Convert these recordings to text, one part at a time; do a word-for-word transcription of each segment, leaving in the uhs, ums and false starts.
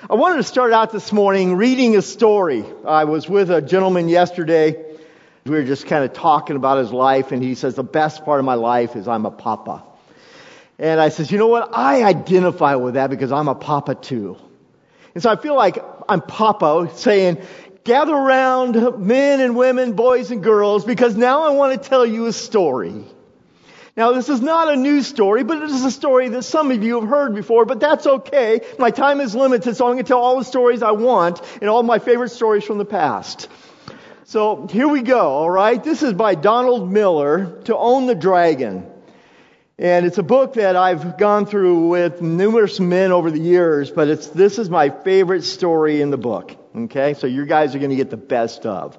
I wanted to start out this morning reading a story. I was with a gentleman yesterday. We were just kind of talking about his life, and he says, the best part of my life is I'm a papa. And I says, you know what? I identify with that because I'm a papa too. And so I feel like I'm papa saying, gather around men and women, boys and girls, because now I want to tell you a story. Now, this is not a new story, but it is a story that some of you have heard before, but that's okay. My time is limited, so I'm going to tell all the stories I want and all my favorite stories from the past. So here we go, all right? This is by Donald Miller, To Own the Dragon. And it's a book that I've gone through with numerous men over the years, but it's this is my favorite story in the book, okay? So you guys are going to get the best of.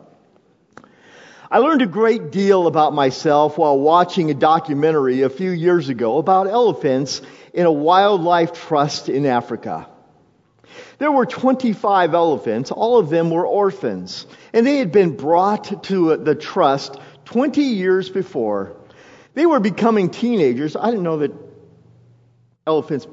I learned a great deal about myself while watching a documentary a few years ago about elephants in a wildlife trust in Africa. There were twenty-five elephants. All of them were orphans. And they had been brought to the trust twenty years before. They were becoming teenagers. I didn't know that elephants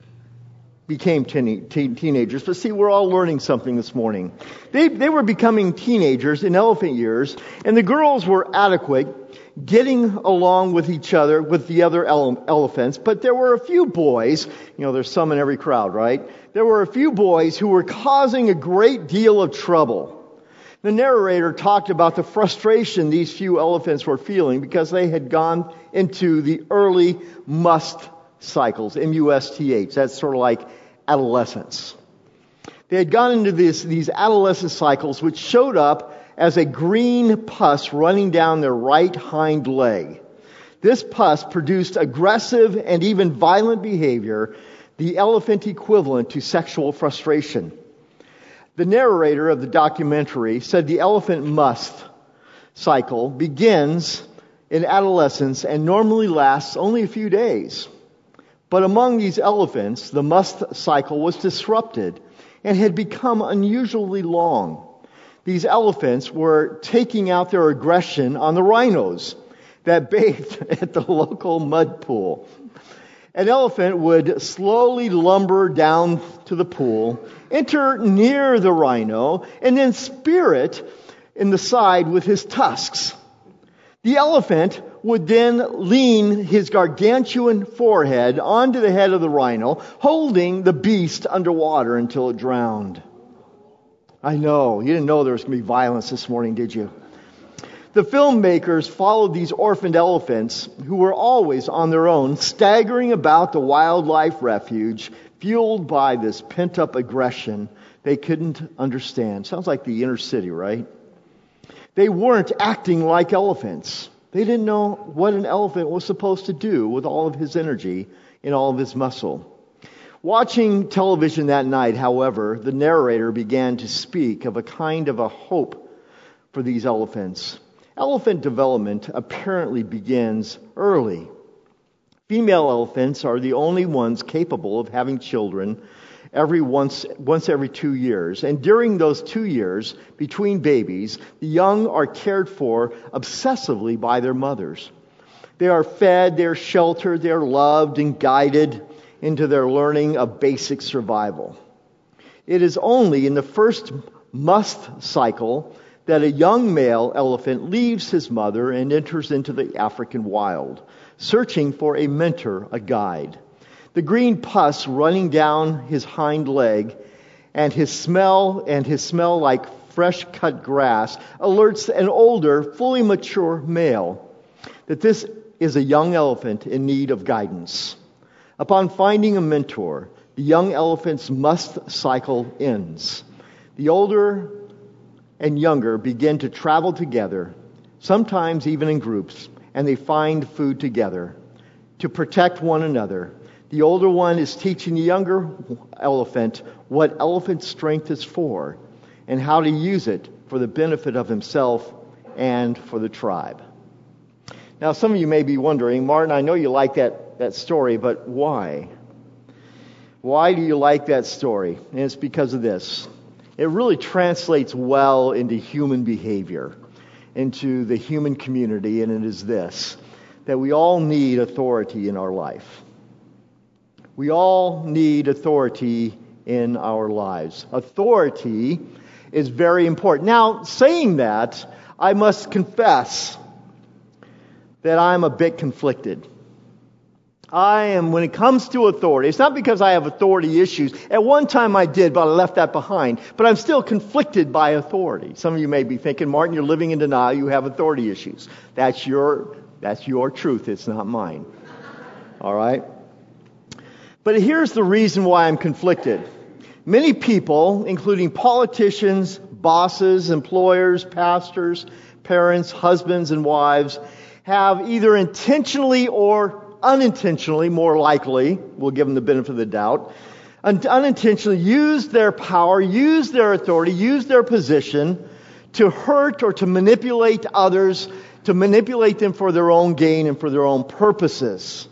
became teen, teen, teenagers. But see, we're all learning something this morning. They, they were becoming teenagers in elephant years. And the girls were adequate, getting along with each other, with the other ele- elephants. But there were a few boys, you know, there's some in every crowd, right? There were a few boys who were causing a great deal of trouble. The narrator talked about the frustration these few elephants were feeling because they had gone into the early must cycles, M U S T H. That's sort of like adolescence. They had gone into this, these adolescent cycles, which showed up as a green pus running down their right hind leg. This pus produced aggressive and even violent behavior, the elephant equivalent to sexual frustration. The narrator of the documentary said the elephant must cycle begins in adolescence and normally lasts only a few days. But among these elephants, the must cycle was disrupted and had become unusually long. These elephants were taking out their aggression on the rhinos that bathed at the local mud pool. An elephant would slowly lumber down to the pool, enter near the rhino, and then spear it in the side with his tusks. The elephant would then lean his gargantuan forehead onto the head of the rhino, holding the beast underwater until it drowned. I know, you didn't know there was going to be violence this morning, did you? The filmmakers followed these orphaned elephants who were always on their own, staggering about the wildlife refuge, fueled by this pent-up aggression they couldn't understand. Sounds like the inner city, right? They weren't acting like elephants. They didn't know what an elephant was supposed to do with all of his energy and all of his muscle. Watching television that night, however, the narrator began to speak of a kind of a hope for these elephants. Elephant development apparently begins early. Female elephants are the only ones capable of having children every once once every two years. And during those two years, between babies, the young are cared for obsessively by their mothers. They are fed, they're sheltered, they're loved and guided into their learning of basic survival. It is only in the first must cycle that a young male elephant leaves his mother and enters into the African wild, searching for a mentor, a guide. The green pus running down his hind leg and his smell and his smell like fresh cut grass alerts an older, fully mature male that this is a young elephant in need of guidance. Upon finding a mentor, the young elephant's must cycle ends. The older and younger begin to travel together, sometimes even in groups, and they find food together to protect one another. The older one is teaching the younger elephant what elephant strength is for and how to use it for the benefit of himself and for the tribe. Now, some of you may be wondering, Martin, I know you like that, that story, but why? Why do you like that story? And it's because of this. It really translates well into human behavior, into the human community, and it is this, that we all need authority in our life. We all need authority in our lives. Authority is very important. Now, saying that, I must confess that I'm a bit conflicted. I am, when it comes to authority, it's not because I have authority issues. At one time I did, but I left that behind. But I'm still conflicted by authority. Some of you may be thinking, Martin, you're living in denial, you have authority issues. That's your, that's your truth, it's not mine. All right? But here's the reason why I'm conflicted. Many people, including politicians, bosses, employers, pastors, parents, husbands, and wives, have either intentionally or unintentionally, more likely, we'll give them the benefit of the doubt, un- unintentionally used their power, used their authority, used their position to hurt or to manipulate others, to manipulate them for their own gain and for their own purposes.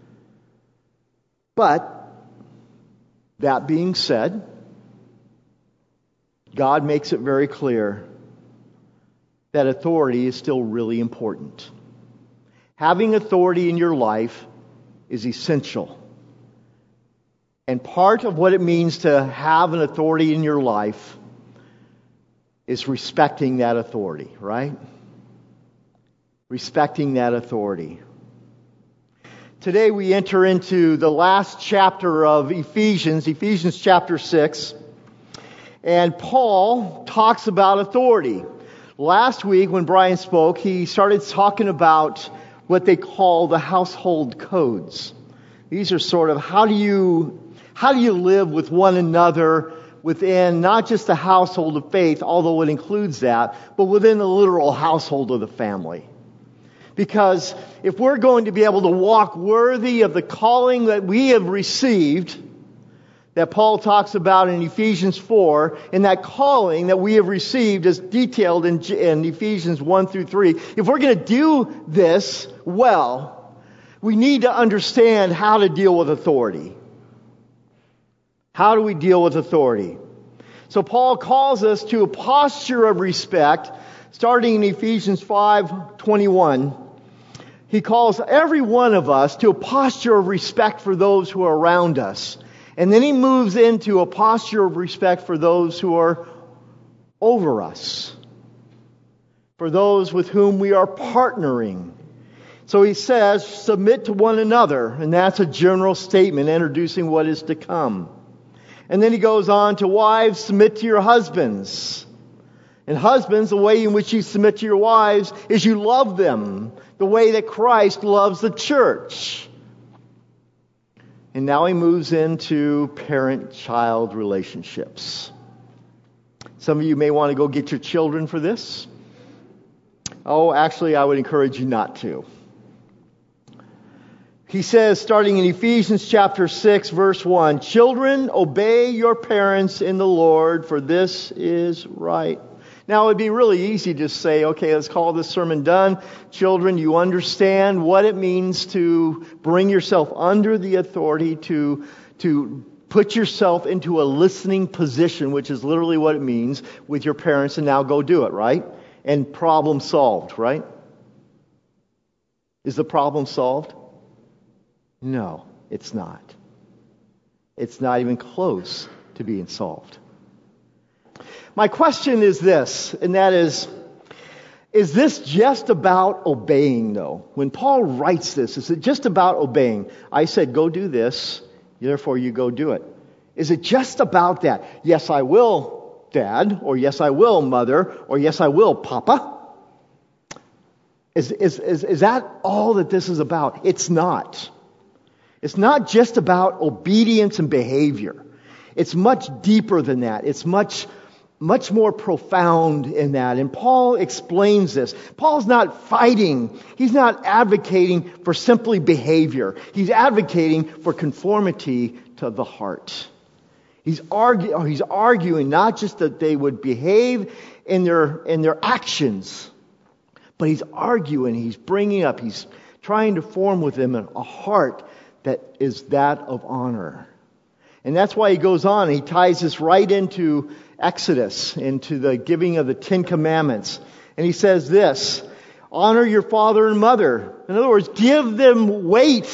But, that being said, God makes it very clear that authority is still really important. Having authority in your life is essential. And part of what it means to have an authority in your life is respecting that authority, right? Respecting that authority. Today we enter into the last chapter of Ephesians, Ephesians chapter six. And Paul talks about authority. Last week when Brian spoke, he started talking about what they call the household codes. These are sort of how do you how do you live with one another within not just the household of faith, although it includes that, but within the literal household of the family. Because if we're going to be able to walk worthy of the calling that we have received, that Paul talks about in Ephesians four, and that calling that we have received is detailed in, in Ephesians one through three. If we're going to do this well, we need to understand how to deal with authority. How do we deal with authority? So Paul calls us to a posture of respect, starting in Ephesians five twenty-one. He calls every one of us to a posture of respect for those who are around us. And then he moves into a posture of respect for those who are over us, for those with whom we are partnering. So he says, submit to one another, and that's a general statement introducing what is to come. And then he goes on to, wives, submit to your husbands. And husbands, the way in which you submit to your wives is you love them the way that Christ loves the church. And now he moves into parent-child relationships. Some of you may want to go get your children for this. Oh, actually, I would encourage you not to. He says, starting in Ephesians chapter six, verse one, children, obey your parents in the Lord, for this is right. Now, it would be really easy to say, okay, let's call this sermon done. Children, you understand what it means to bring yourself under the authority, to, to put yourself into a listening position, which is literally what it means with your parents, and now go do it, right? And problem solved, right? Is the problem solved? No, it's not. It's not even close to being solved. My question is this, and that is, is this just about obeying, though? When Paul writes this, is it just about obeying? I said, go do this, therefore you go do it. Is it just about that? Yes, I will, Dad, or yes, I will, Mother, or yes, I will, Papa. Is, is, is, is that all that this is about? It's not. It's not just about obedience and behavior. It's much deeper than that. It's much Much more profound in that. And Paul explains this. Paul's not fighting. He's not advocating for simply behavior. He's advocating for conformity to the heart. He's, argue, he's arguing not just that they would behave in their, in their actions, but he's arguing, he's bringing up, he's trying to form with them a heart that is that of honor. And that's why he goes on. He ties this right into Exodus, into the giving of the Ten Commandments. And he says this, honor your father and mother. In other words, give them weight.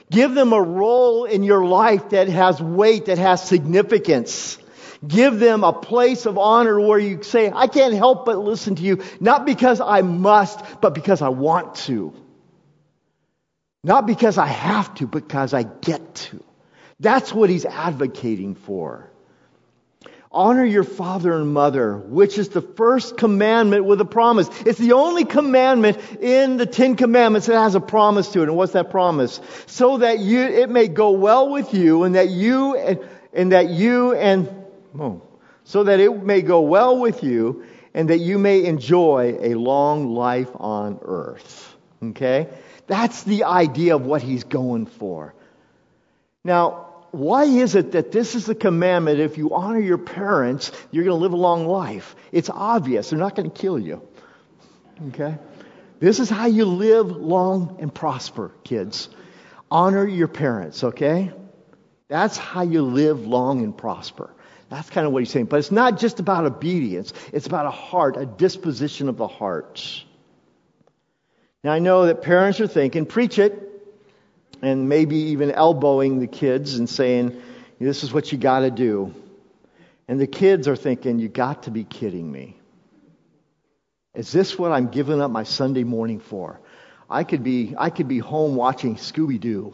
Give them a role in your life that has weight, that has significance. Give them a place of honor where you say, I can't help but listen to you, not because I must, but because I want to. Not because I have to, but because I get to. That's what he's advocating for. Honor your father and mother, which is the first commandment with a promise. It's the only commandment in the Ten Commandments that has a promise to it. And what's that promise? So that you, it may go well with you, and that you and, and that you and oh, so that it may go well with you, and that you may enjoy a long life on earth. Okay, that's the idea of what he's going for. Now, why is it that this is the commandment? If you honor your parents, you're going to live a long life. It's obvious. They're not going to kill you. Okay? This is how you live long and prosper, kids. Honor your parents, okay? That's how you live long and prosper. That's kind of what he's saying. But it's not just about obedience. It's about a heart, a disposition of the heart. Now, I know that parents are thinking, preach it. And maybe even elbowing the kids and saying, this is what you got to do. And the kids are thinking, you got to be kidding me. Is this what I'm giving up my Sunday morning for? I could be I could be home watching Scooby-Doo.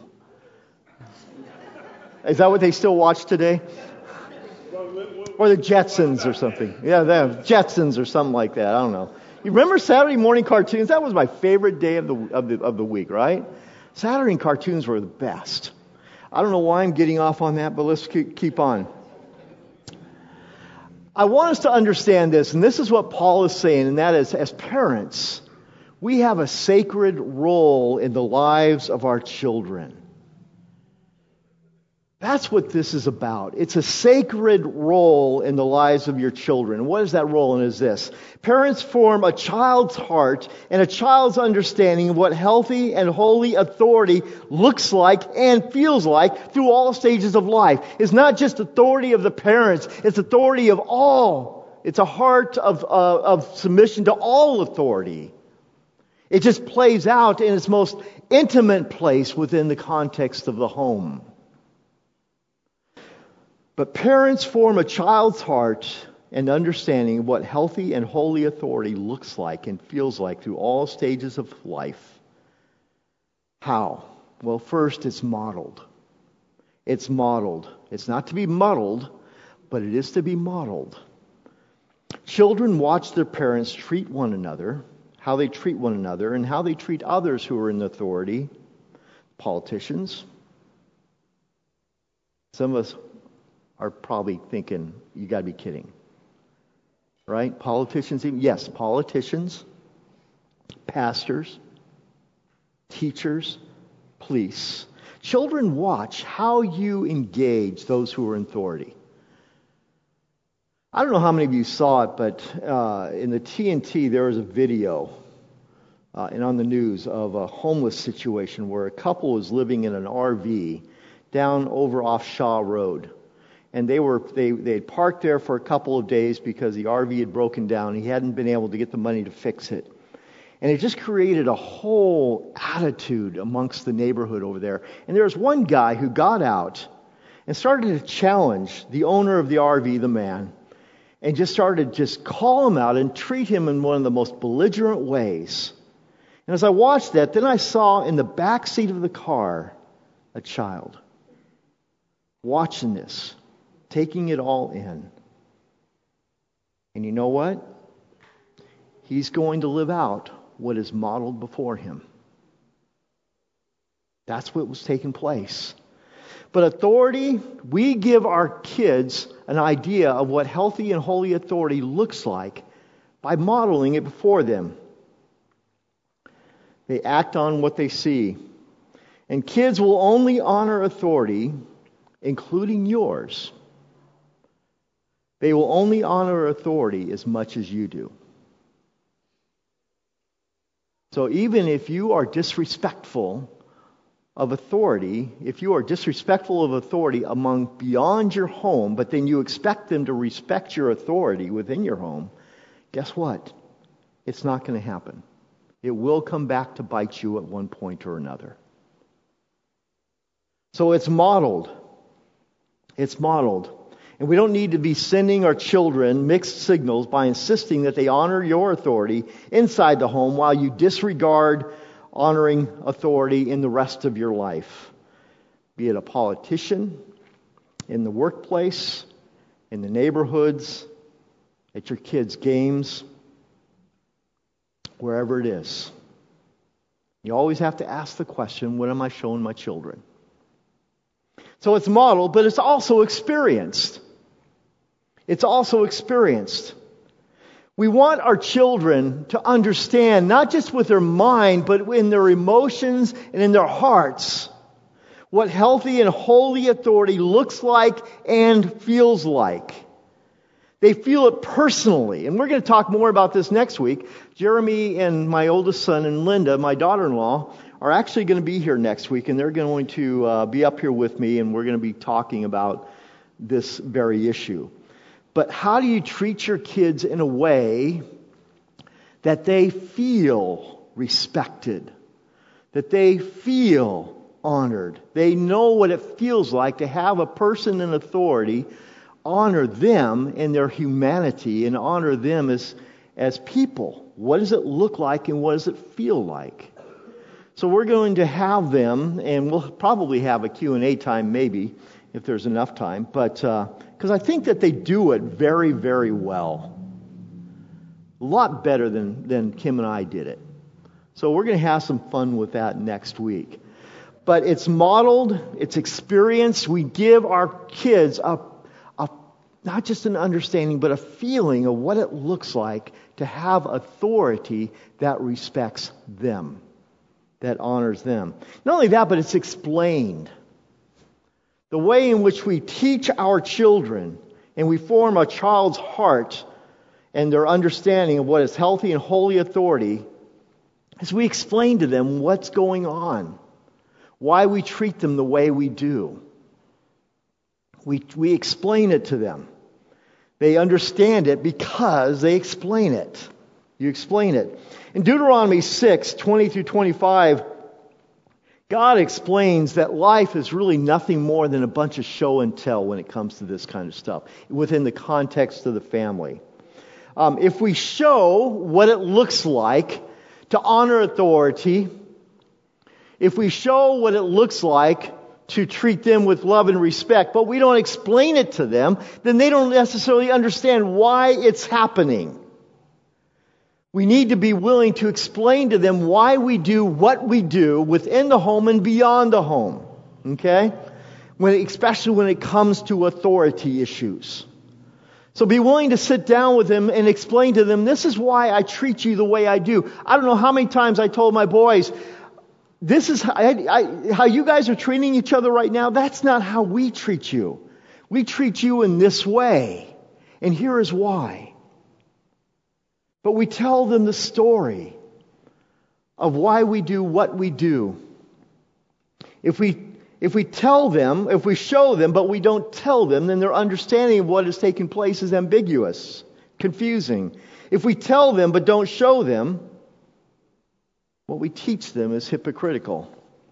Is that what they still watch today? Or the Jetsons or something. Yeah, the Jetsons or something like that. I don't know. You remember Saturday morning cartoons? That was my favorite day of the of the of the week, right? Saturday cartoons were the best. I don't know why I'm getting off on that, but let's keep on. I want us to understand this, and this is what Paul is saying, and that is, as parents, we have a sacred role in the lives of our children. That's what this is about. It's a sacred role in the lives of your children. What is that role? And is this: parents form a child's heart and a child's understanding of what healthy and holy authority looks like and feels like through all stages of life. It's not just authority of the parents. It's authority of all. It's a heart of, uh, of submission to all authority. It just plays out in its most intimate place within the context of the home. But parents form a child's heart and understanding of what healthy and holy authority looks like and feels like through all stages of life. How? Well, first, it's modeled. It's modeled. It's not to be muddled, but it is to be modeled. Children watch their parents treat one another, how they treat one another, and how they treat others who are in authority. Politicians. Some of us are probably thinking, you got to be kidding. Right? Politicians, even, yes, politicians, pastors, teachers, police. Children watch how you engage those who are in authority. I don't know how many of you saw it, but uh, in the T N T there was a video uh, and on the news of a homeless situation where a couple was living in an R V down over off Shaw Road. And they were they they had parked there for a couple of days because the R V had broken down. He hadn't been able to get the money to fix it. And it just created a whole attitude amongst the neighborhood over there. And there was one guy who got out and started to challenge the owner of the R V, the man, and just started to just call him out and treat him in one of the most belligerent ways. And as I watched that, then I saw in the back seat of the car a child watching this, taking it all in. And you know what? He's going to live out what is modeled before him. That's what was taking place. But authority, we give our kids an idea of what healthy and holy authority looks like by modeling it before them. They act on what they see. And kids will only honor authority, including yours. They will only honor authority as much as you do. So even if you are disrespectful of authority, if you are disrespectful of authority among beyond your home, but then you expect them to respect your authority within your home, guess what? It's not going to happen. It will come back to bite you at one point or another. So it's modeled. It's modeled. And we don't need to be sending our children mixed signals by insisting that they honor your authority inside the home while you disregard honoring authority in the rest of your life. Be it a politician, in the workplace, in the neighborhoods, at your kids' games, wherever it is. You always have to ask the question, what am I showing my children? So it's modeled, but it's also experienced. It's also experienced. We want our children to understand, not just with their mind, but in their emotions and in their hearts, what healthy and holy authority looks like and feels like. They feel it personally. And we're going to talk more about this next week. Jeremy and my oldest son and Linda, my daughter-in-law, are actually going to be here next week, and they're going to uh, be up here with me, and we're going to be talking about this very issue. But how do you treat your kids in a way that they feel respected, that they feel honored? They know what it feels like to have a person in authority honor them in their humanity and honor them as, as people. What does it look like and what does it feel like? So we're going to have them, and we'll probably have a Q and A time maybe, if there's enough time, but because uh, I think that they do it very, very well. A lot better than, than Kim and I did it. So we're going to have some fun with that next week. But it's modeled, it's experienced. We give our kids a, a not just an understanding, but a feeling of what it looks like to have authority that respects them, that honors them. Not only that, but it's explained. The way in which we teach our children and we form a child's heart and their understanding of what is healthy and holy authority is we explain to them what's going on, why we treat them the way we do. We, we explain it to them. They understand it because they explain it. You explain it. In Deuteronomy six, twenty through twenty-five, God explains that life is really nothing more than a bunch of show and tell when it comes to this kind of stuff, within the context of the family. Um, if we show what it looks like to honor authority, if we show what it looks like to treat them with love and respect, but we don't explain it to them, then they don't necessarily understand why it's happening. We need to be willing to explain to them why we do what we do within the home and beyond the home. Okay? When, especially when it comes to authority issues. So be willing to sit down with them and explain to them, this is why I treat you the way I do. I don't know how many times I told my boys, this is how, I, I, how you guys are treating each other right now. That's not how we treat you. We treat you in this way. And here is why. But we tell them the story of why we do what we do. If we if we tell them, if we show them, but we don't tell them, then their understanding of what is taking place is ambiguous, confusing. If we tell them but don't show them, what we teach them is hypocritical.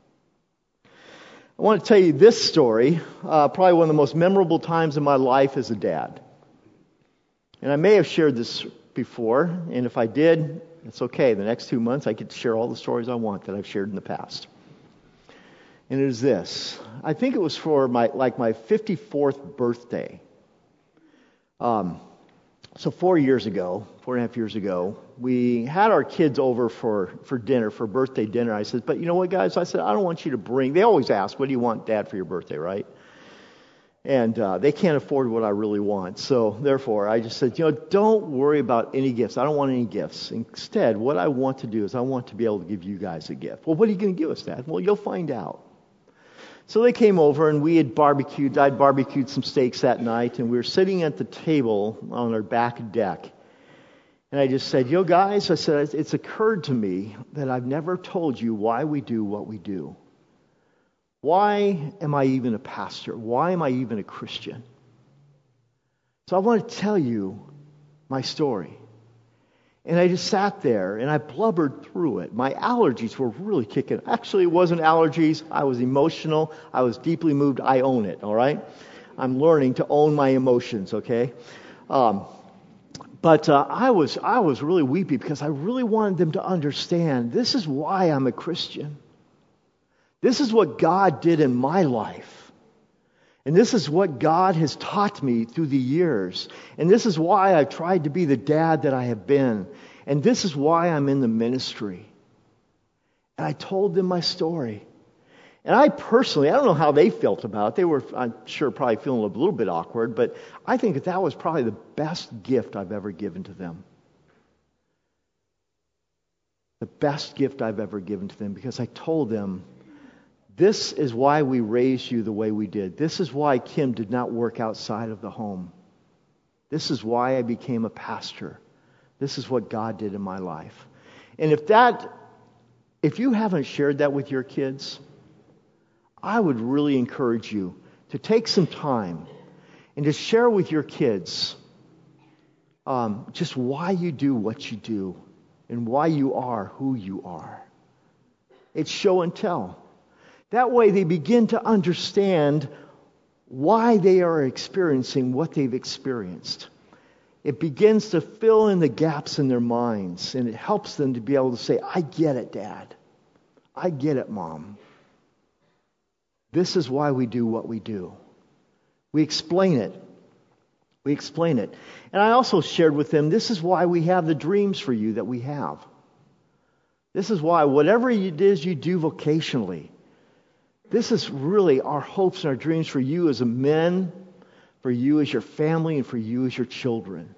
I want to tell you this story, uh, probably one of the most memorable times in my life as a dad. And I may have shared this before, and if I did, it's okay. The next two months I get to share all the stories I want that I've shared in the past. And it is this. I think it was for my like my fifty-fourth birthday. Um, so four years ago, four and a half years ago, we had our kids over for, for dinner, for birthday dinner. I said, but you know what, guys? I said, I don't want you to bring, they always ask, what do you want, Dad, for your birthday, right? And uh, they can't afford what I really want. So therefore, I just said, you know, don't worry about any gifts. I don't want any gifts. Instead, what I want to do is I want to be able to give you guys a gift. Well, what are you going to give us, Dad? Well, you'll find out. So they came over and we had barbecued. I'd barbecued some steaks that night, and we were sitting at the table on our back deck. And I just said, you know, guys, I said, it's occurred to me that I've never told you why we do what we do. Why am I even a pastor? Why am I even a Christian? So I want to tell you my story. And I just sat there and I blubbered through it. My allergies were really kicking. Actually, it wasn't allergies. I was emotional. I was deeply moved. I own it, all right? I'm learning to own my emotions, okay? Um, but uh, I was I was really weepy because I really wanted them to understand this is why I'm a Christian. This is what God did in my life. And this is what God has taught me through the years. And this is why I've tried to be the dad that I have been. And this is why I'm in the ministry. And I told them my story. And I personally, I don't know how they felt about it. They were, I'm sure, probably feeling a little bit awkward. But I think that that was probably the best gift I've ever given to them. The best gift I've ever given to them. Because I told them, this is why we raised you the way we did. This is why Kim did not work outside of the home. This is why I became a pastor. This is what God did in my life. And if that, if you haven't shared that with your kids, I would really encourage you to take some time and to share with your kids um, just why you do what you do and why you are who you are. It's show and tell. That way they begin to understand why they are experiencing what they've experienced. It begins to fill in the gaps in their minds, and it helps them to be able to say, I get it, Dad. I get it, Mom. This is why we do what we do. We explain it. We explain it. And I also shared with them, this is why we have the dreams for you that we have. This is why whatever it is you do vocationally, this is really our hopes and our dreams for you as a men, for you as your family, and for you as your children.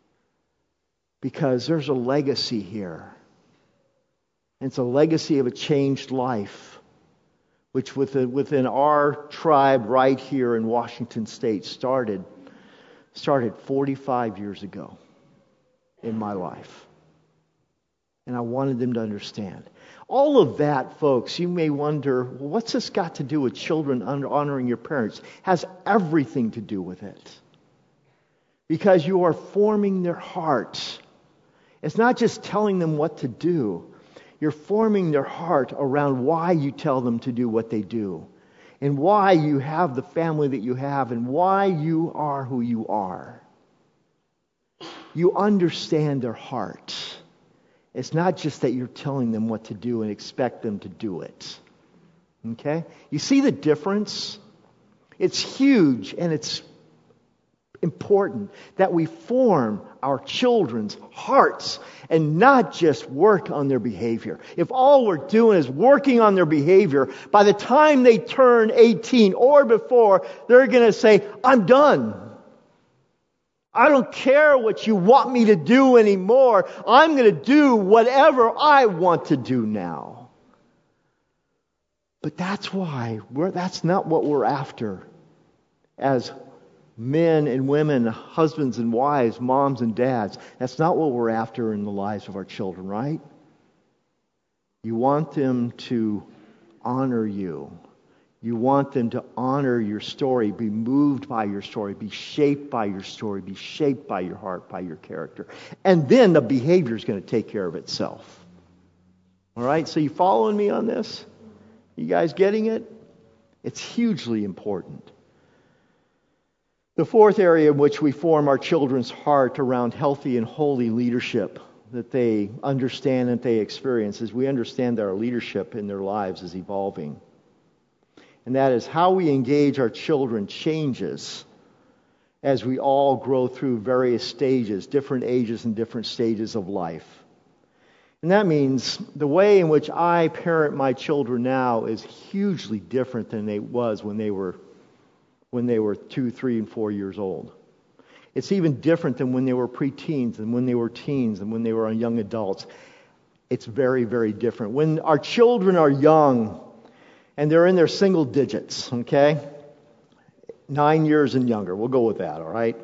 Because there's a legacy here. And it's a legacy of a changed life, which within, within our tribe right here in Washington State started, started forty-five years ago in my life. And I wanted them to understand. All of that, folks, you may wonder, well, what's this got to do with children honoring your parents? It has everything to do with it. Because you are forming their hearts. It's not just telling them what to do. You're forming their heart around why you tell them to do what they do. And why you have the family that you have. And why you are who you are. You understand their heart. It's not just that you're telling them what to do and expect them to do it. Okay? You see the difference? It's huge and it's important that we form our children's hearts and not just work on their behavior. If all we're doing is working on their behavior, by the time they turn eighteen or before, they're going to say, I'm done. I don't care what you want me to do anymore. I'm going to do whatever I want to do now. But that's why, we're, that's not what we're after as men and women, husbands and wives, moms and dads. That's not what we're after in the lives of our children, right? You want them to honor you. You want them to honor your story, be moved by your story, be shaped by your story, be shaped by your heart, by your character. And then the behavior is going to take care of itself. All right? So you following me on this? You guys getting it? It's hugely important. The fourth area in which we form our children's heart around healthy and holy leadership that they understand and they experience is we understand that our leadership in their lives is evolving. And that is how we engage our children changes as we all grow through various stages, different ages and different stages of life. And that means the way in which I parent my children now is hugely different than it was when they were when they were two, three, and four years old. It's even different than when they were preteens and when they were teens and when they were young adults. It's very, very different. When our children are young, and they're in their single digits, okay? Nine years and younger. We'll go with that, all right?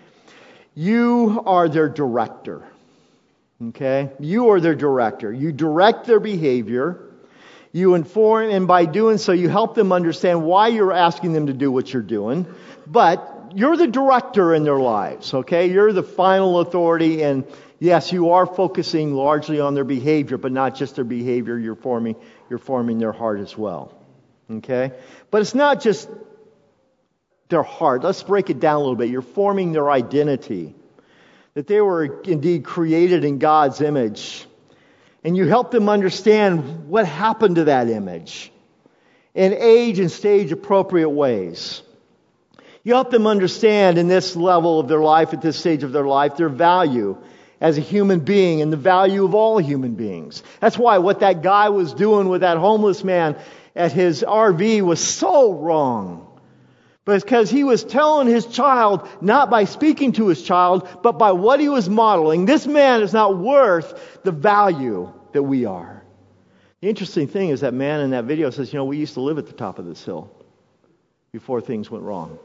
You are their director, okay? You are their director. You direct their behavior. You inform, and by doing so, you help them understand why you're asking them to do what you're doing. But you're the director in their lives, okay? You're the final authority, and yes, you are focusing largely on their behavior, but not just their behavior. You're forming, you're forming their heart as well, okay? But it's not just their heart. Let's break it down a little bit. You're forming their identity, that they were indeed created in God's image. And you help them understand what happened to that image in age and stage appropriate ways. You help them understand in this level of their life, at this stage of their life, their value as a human being and the value of all human beings. That's why what that guy was doing with that homeless man at his R V was so wrong. But it's because he was telling his child, not by speaking to his child, but by what he was modeling, this man is not worth the value that we are. The interesting thing is that man in that video says, you know, we used to live at the top of this hill before things went wrong.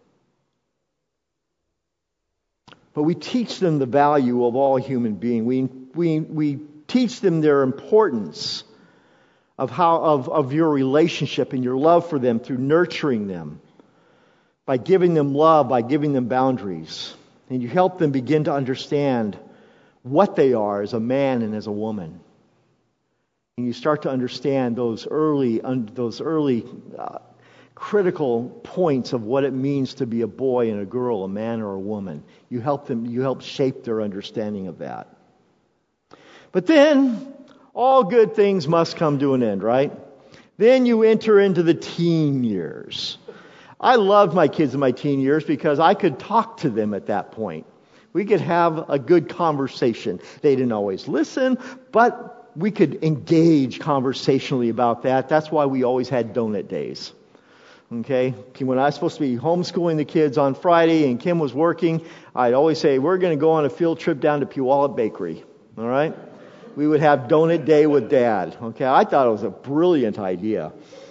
But we teach them the value of all human beings. We, we, we teach them their importance of how of, of your relationship and your love for them through nurturing them, by giving them love, by giving them boundaries. And you help them begin to understand what they are as a man and as a woman. And you start to understand those early, those early uh, critical points of what it means to be a boy and a girl, a man or a woman. You help them, you help shape their understanding of that. But then, all good things must come to an end, right? Then you enter into the teen years. I loved my kids in my teen years because I could talk to them at that point. We could have a good conversation. They didn't always listen, but we could engage conversationally about that. That's why we always had donut days. Okay? When I was supposed to be homeschooling the kids on Friday and Kim was working, I'd always say, we're going to go on a field trip down to Puyallup Bakery. All right? We would have donut day with Dad. Okay? I thought it was a brilliant idea.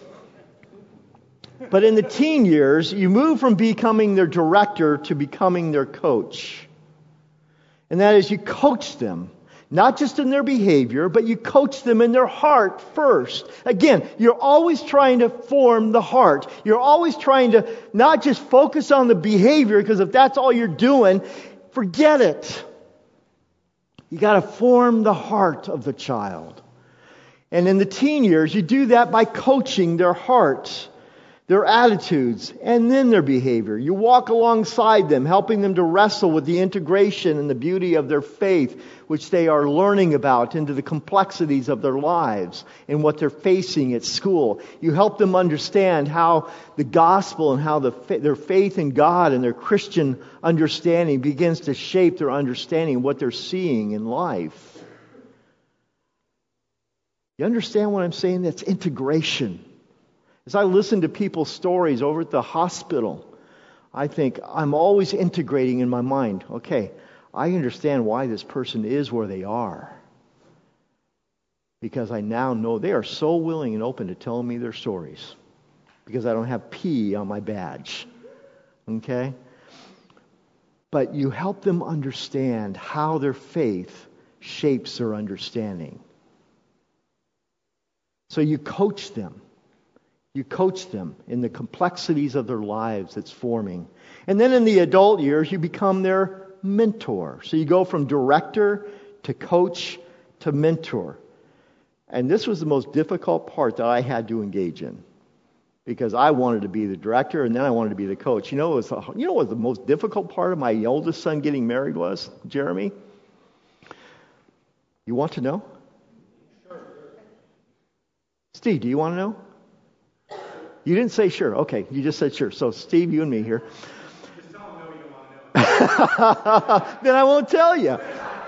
But in the teen years, you move from becoming their director to becoming their coach. And that is, you coach them, not just in their behavior, but you coach them in their heart first. Again, you're always trying to form the heart. You're always trying to not just focus on the behavior, because if that's all you're doing, forget it. You got to form the heart of the child. And in the teen years, you do that by coaching their heart, their attitudes, and then their behavior. You walk alongside them, helping them to wrestle with the integration and the beauty of their faith, which they are learning about, into the complexities of their lives and what they're facing at school. You help them understand how the gospel and how the, their faith in God and their Christian understanding begins to shape their understanding of what they're seeing in life. You understand what I'm saying? That's integration. As I listen to people's stories over at the hospital, I think I'm always integrating in my mind, okay, I understand why this person is where they are. Because I now know they are so willing and open to telling me their stories. Because I don't have P on my badge. Okay? But you help them understand how their faith shapes their understanding. So you coach them. You coach them in the complexities of their lives that's forming. And then in the adult years, you become their mentor. So you go from director to coach to mentor. And this was the most difficult part that I had to engage in. Because I wanted to be the director and then I wanted to be the coach. You know, it was, you know what the most difficult part of my oldest son getting married was, Jeremy? You want to know? Sure. Steve, do you want to know? You didn't say sure. Okay, you just said sure. So Steve, you and me here. Just tell him no, you don't want to know. Then I won't tell you.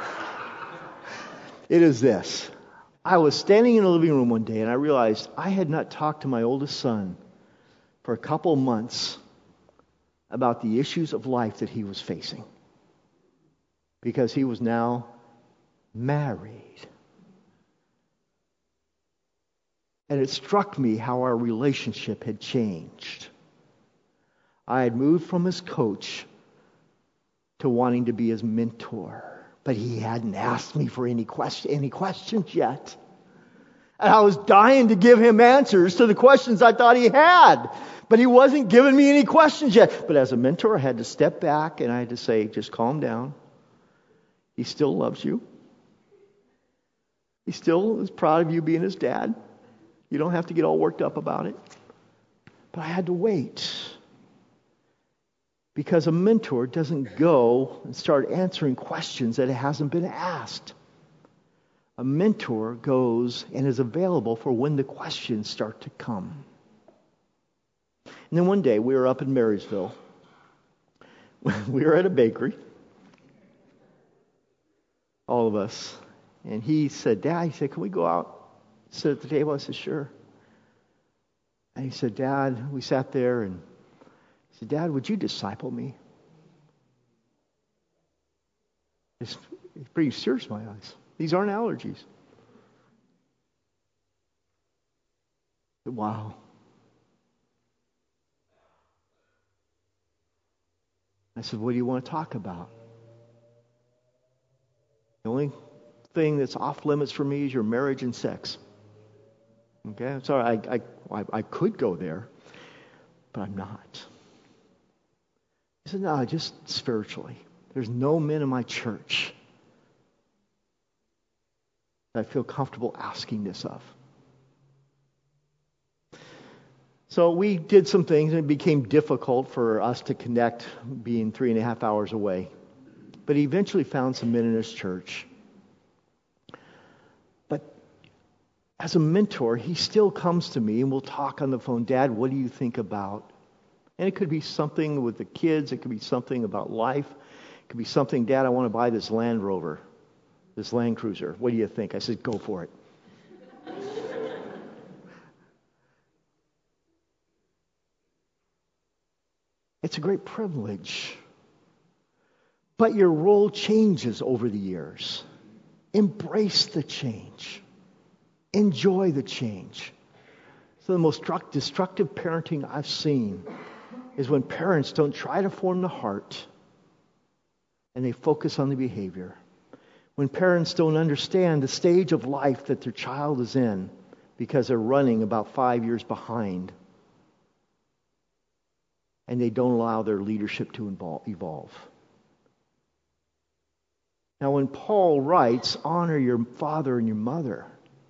It is this. I was standing in the living room one day and I realized I had not talked to my oldest son for a couple of months about the issues of life that he was facing. Because he was now married. And it struck me how our relationship had changed. I had moved from his coach to wanting to be his mentor. But he hadn't asked me for any question, any questions yet. And I was dying to give him answers to the questions I thought he had. But he wasn't giving me any questions yet. But as a mentor, I had to step back and I had to say, just calm down. He still loves you. He still is proud of you being his dad. You don't have to get all worked up about it. But I had to wait. Because a mentor doesn't go and start answering questions that hasn't been asked. A mentor goes and is available for when the questions start to come. And then one day we were up in Marysville. We were at a bakery. All of us. And he said, Dad, he said, can we go out, sit at the table? I said, sure. And he said, Dad, we sat there and he said, Dad, would you disciple me? It's, it's pretty serious in my eyes. These aren't allergies. I said, wow. I said, what do you want to talk about? The only thing that's off limits for me is your marriage and sex. Okay? I'm sorry, I, I, I could go there, but I'm not. He said, no, just spiritually. There's no men in my church that I feel comfortable asking this of. So we did some things, and it became difficult for us to connect, being three and a half hours away. But he eventually found some men in his church. But as a mentor, he still comes to me, and we'll talk on the phone. Dad, what do you think about? And it could be something with the kids. It could be something about life. It could be something, Dad, I want to buy this Land Rover, this Land Cruiser. What do you think? I said, go for it. It's a great privilege. But your role changes over the years. Embrace the change. Enjoy the change. So the most destructive parenting I've seen is when parents don't try to form the heart and they focus on the behavior. When parents don't understand the stage of life that their child is in because they're running about five years behind. And they don't allow their leadership to evolve. Now, when Paul writes, honor your father and your mother,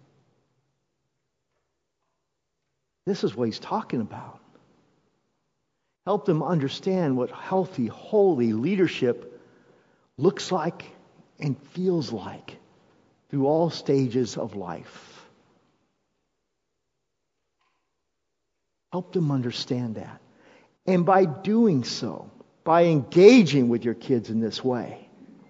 this is what he's talking about. Help them understand what healthy, holy leadership looks like and feels like through all stages of life. Help them understand that. And by doing so, by engaging with your kids in this way,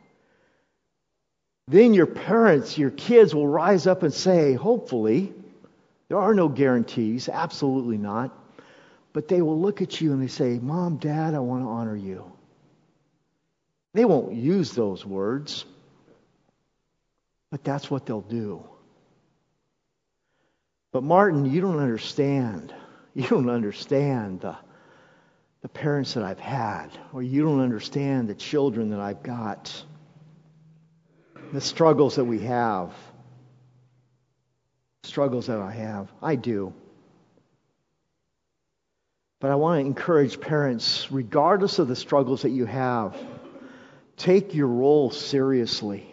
then your parents, your kids will rise up and say, hopefully, there are no guarantees, absolutely not, but they will look at you and they say, Mom, Dad, I want to honor you. They won't use those words, but that's what they'll do. But Martin, you don't understand. You don't understand the the parents that I've had, or you don't understand the children that I've got, the struggles that we have, struggles that I have. I do. But I want to encourage parents, regardless of the struggles that you have, take your role seriously.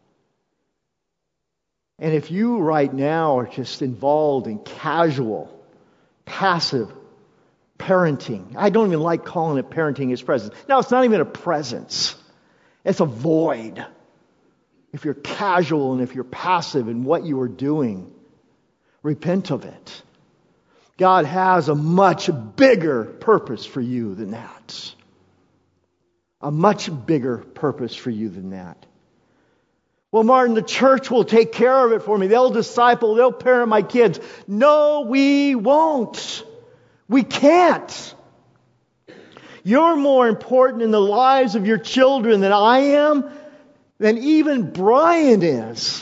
And if you right now are just involved in casual, passive parenting. I don't even like calling it parenting as presence. Now, it's not even a presence. It's a void. If you're casual and if you're passive in what you are doing, repent of it. God has a much bigger purpose for you than that. A much bigger purpose for you than that. Well, Martin, the church will take care of it for me. They'll disciple, they'll parent my kids. No, we won't. We can't. You're more important in the lives of your children than I am, than even Brian is.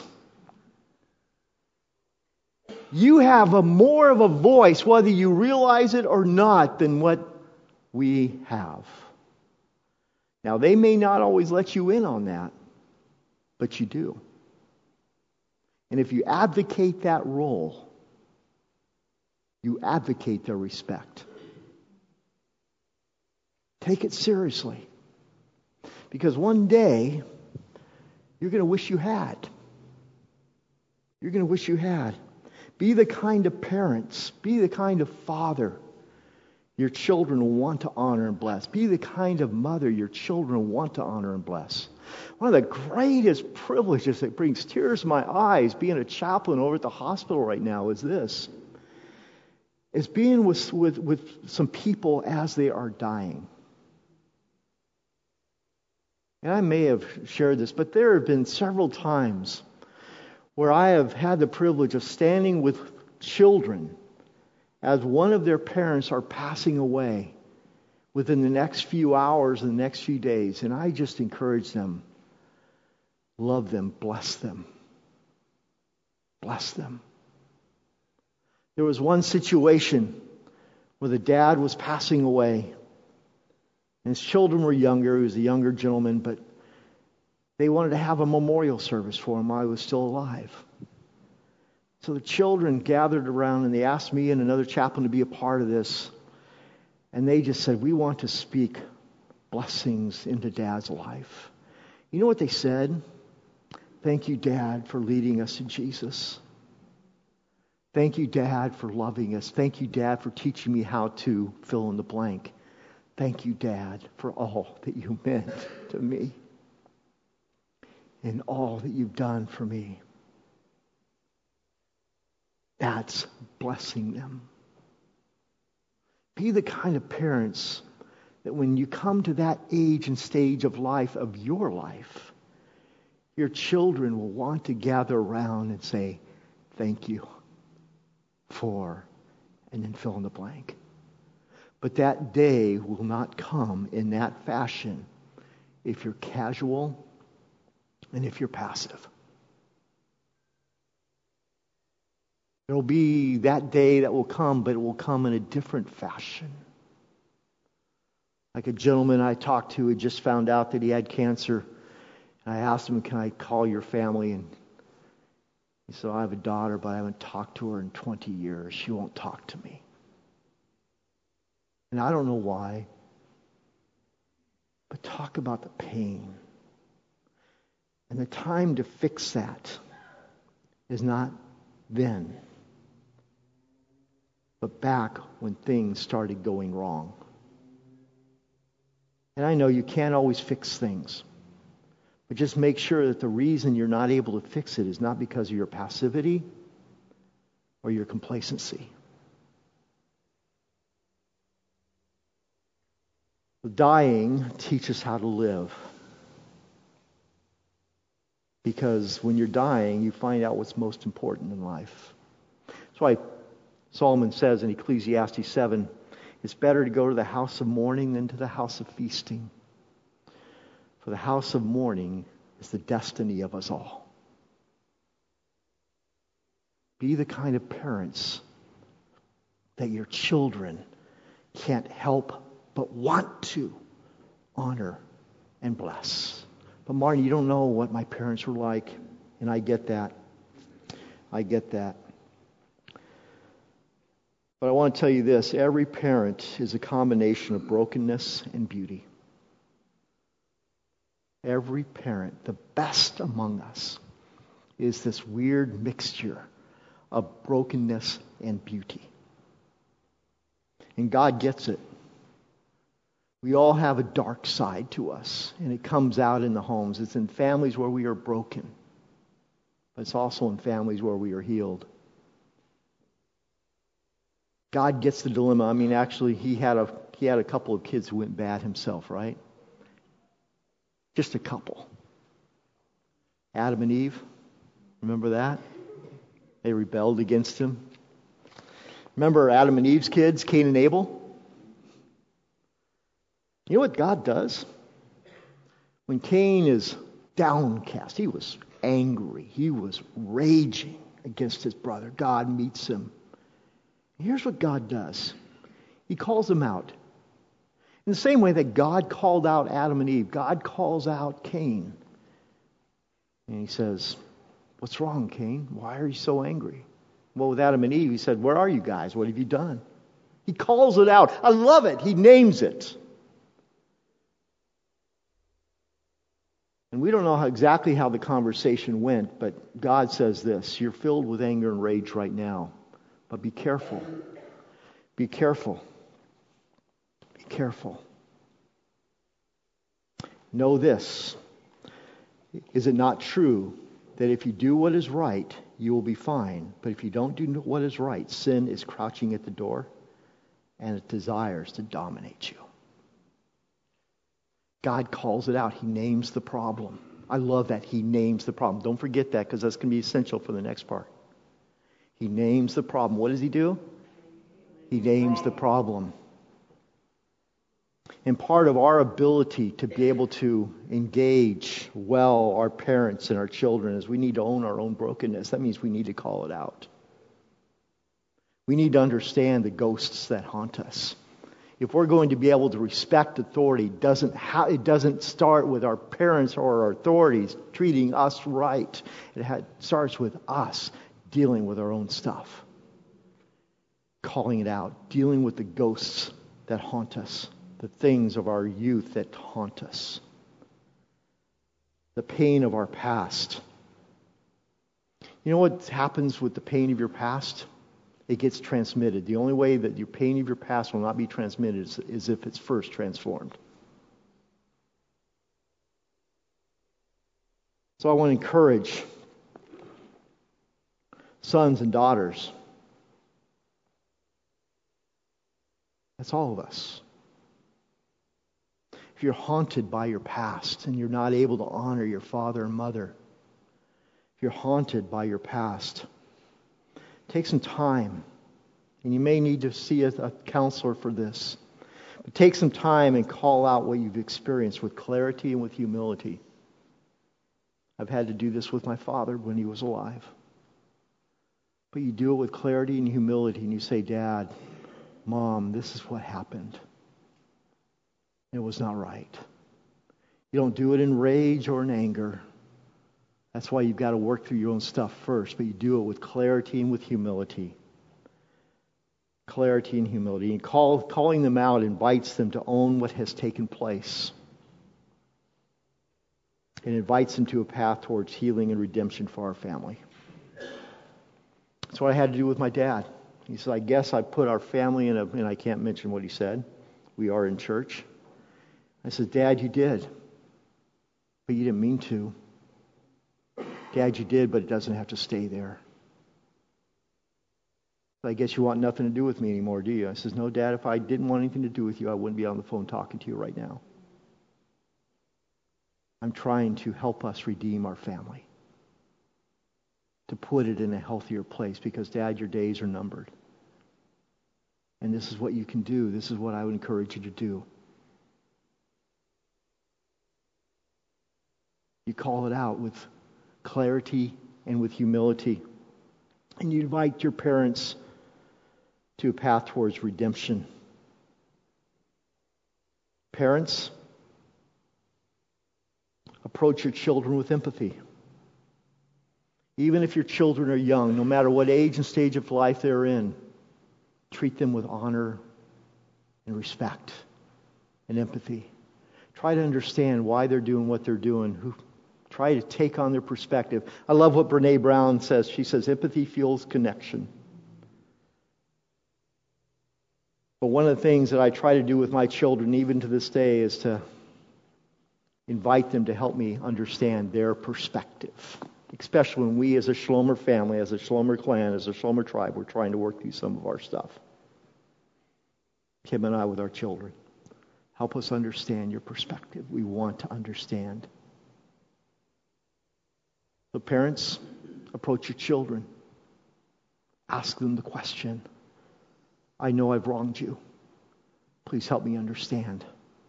You have a more of a voice, whether you realize it or not, than what we have. Now, they may not always let you in on that, but you do. And if you advocate that role, you advocate their respect. Take it seriously. Because one day, you're going to wish you had. You're going to wish you had. Be the kind of parents, be the kind of father your children will want to honor and bless. Be the kind of mother your children will want to honor and bless. One of the greatest privileges that brings tears to my eyes being a chaplain over at the hospital right now is this. Is being with, with, with some people as they are dying. And I may have shared this, but there have been several times where I have had the privilege of standing with children as one of their parents are passing away within the next few hours and the next few days. And I just encourage them, love them, bless them. Bless them. There was one situation where the dad was passing away. And his children were younger. He was a younger gentleman, but they wanted to have a memorial service for him while he was still alive. So the children gathered around and they asked me and another chaplain to be a part of this. And they just said, we want to speak blessings into Dad's life. You know what they said? Thank you, Dad, for leading us to Jesus. Thank you, Dad, for loving us. Thank you, Dad, for teaching me how to fill in the blank. Thank you, Dad, for all that you meant to me and all that you've done for me. That's blessing them. Be the kind of parents that when you come to that age and stage of life, of your life, your children will want to gather around and say, thank you for, and then fill in the blank. But that day will not come in that fashion if you're casual and if you're passive. There will be that day that will come, but it will come in a different fashion. Like a gentleman I talked to had just found out that he had cancer. And I asked him, can I call your family? And he said, I have a daughter, but I haven't talked to her in twenty years. She won't talk to me. And I don't know why. But talk about the pain. And the time to fix that is not then, but back when things started going wrong. And I know you can't always fix things. But just make sure that the reason you're not able to fix it is not because of your passivity or your complacency. Dying teaches how to live. Because when you're dying, you find out what's most important in life. That's why Solomon says in Ecclesiastes seven, it's better to go to the house of mourning than to the house of feasting. For the house of mourning is the destiny of us all. Be the kind of parents that your children can't help but want to honor and bless. But Martin, you don't know what my parents were like, and I get that. I get that. But I want to tell you this, every parent is a combination of brokenness and beauty. Every parent, the best among us, is this weird mixture of brokenness and beauty. And God gets it. We all have a dark side to us, and it comes out in the homes. It's in families where we are broken, but it's also in families where we are healed. God gets the dilemma. I mean, actually, he had a he had a couple of kids who went bad himself, right? Just a couple. Adam and Eve, remember that? They rebelled against him. Remember Adam and Eve's kids, Cain and Abel? You know what God does? When Cain is downcast, he was angry, he was raging against his brother. God meets him. And here's what God does. He calls him out. In the same way that God called out Adam and Eve, God calls out Cain. And he says, What's wrong, Cain? Why are you so angry? Well, with Adam and Eve, he said, where are you guys? What have you done? He calls it out. I love it. He names it. And we don't know how, exactly how the conversation went, but God says this, you're filled with anger and rage right now, but be careful. Be careful. Be careful. Know this. Is it not true that if you do what is right, you will be fine? But if you don't do what is right, sin is crouching at the door and it desires to dominate you. God calls it out. He names the problem. I love that. He names the problem. Don't forget that, because that's going to be essential for the next part. He names the problem. What does he do? He names the problem. And part of our ability to be able to engage well our parents and our children is we need to own our own brokenness. That means we need to call it out. We need to understand the ghosts that haunt us. If we're going to be able to respect authority, it doesn't ha- it doesn't start with our parents or our authorities treating us right. It ha- starts with us dealing with our own stuff. Calling it out. Dealing with the ghosts that haunt us. The things of our youth that haunt us. The pain of our past. You know what happens with the pain of your past? It gets transmitted. The only way that your pain of your past will not be transmitted is, is if it's first transformed. So I want to encourage sons and daughters. That's all of us. If you're haunted by your past and you're not able to honor your father and mother, if you're haunted by your past, take some time, and you may need to see a, a counselor for this. But take some time and call out what you've experienced with clarity and with humility. I've had to do this with my father when he was alive. But you do it with clarity and humility, and you say, Dad, Mom, this is what happened. It was not right. You don't do it in rage or in anger. That's why you've got to work through your own stuff first, but you do it with clarity and with humility. Clarity and humility. And call, calling them out invites them to own what has taken place. It invites them to a path towards healing and redemption for our family. That's what I had to do with my dad. He said, I guess I put our family in a, and I can't mention what he said. We are in church. I said, Dad, you did. But you didn't mean to. Dad, you did, but it doesn't have to stay there. I guess you want nothing to do with me anymore, do you? I says, no, Dad, if I didn't want anything to do with you, I wouldn't be on the phone talking to you right now. I'm trying to help us redeem our family. To put it in a healthier place, because, Dad, your days are numbered. And this is what you can do. This is what I would encourage you to do. You call it out with clarity and with humility. And you invite your parents to a path towards redemption. Parents, approach your children with empathy. Even if your children are young, no matter what age and stage of life they're in, treat them with honor and respect and empathy. Try to understand why they're doing what they're doing. Who Try to take on their perspective. I love what Brene Brown says. She says, empathy fuels connection. But one of the things that I try to do with my children, even to this day, is to invite them to help me understand their perspective. Especially when we as a Schlomer family, as a Schlomer clan, as a Schlomer tribe, we're trying to work through some of our stuff. Kim and I with our children. Help us understand your perspective. We want to understand. So parents, approach your children. Ask them the question. I know I've wronged you. Please help me understand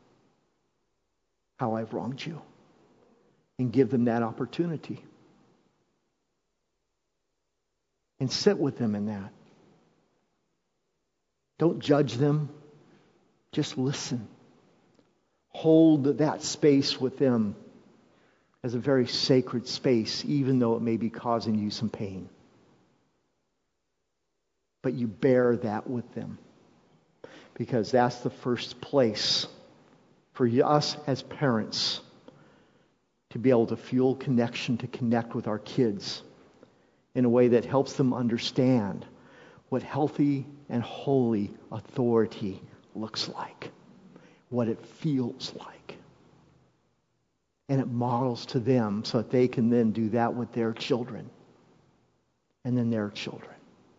how I've wronged you. And give them that opportunity. And sit with them in that. Don't judge them. Just listen. Hold that space with them as a very sacred space, even though it may be causing you some pain. But you bear that with them, because that's the first place for us as parents to be able to fuel connection, to connect with our kids in a way that helps them understand what healthy and holy authority looks like, what it feels like. And it models to them so that they can then do that with their children and then their children.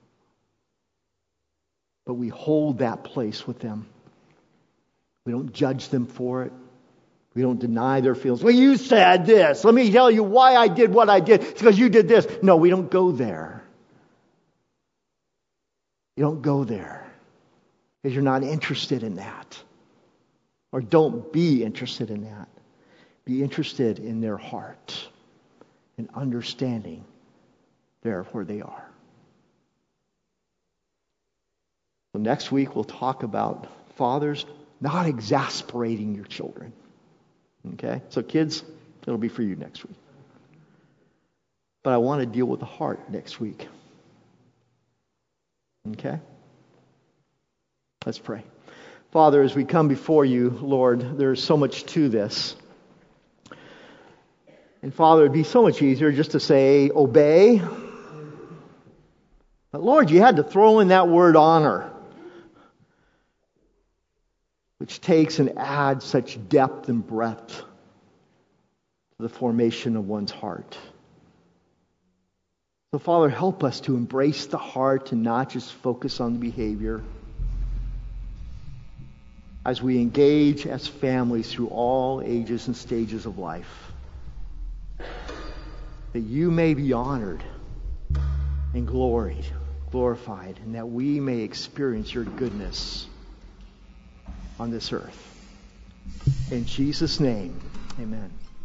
But we hold that place with them. We don't judge them for it. We don't deny their feelings. Well, you said this. Let me tell you why I did what I did. It's because you did this. No, we don't go there. You don't go there because you're not interested in that. Or don't be interested in that. Be interested in their heart and understanding there where they are. So next week we'll talk about fathers not exasperating your children. Okay? So kids, it'll be for you next week. But I want to deal with the heart next week. Okay? Let's pray. Father, as we come before you, Lord, there's so much to this. And Father, it'd be so much easier just to say, obey. But Lord, you had to throw in that word honor, which takes and adds such depth and breadth to the formation of one's heart. So Father, help us to embrace the heart and not just focus on the behavior as we engage as families through all ages and stages of life. That you may be honored and gloried, glorified, and that we may experience your goodness on this earth. In Jesus' name, amen.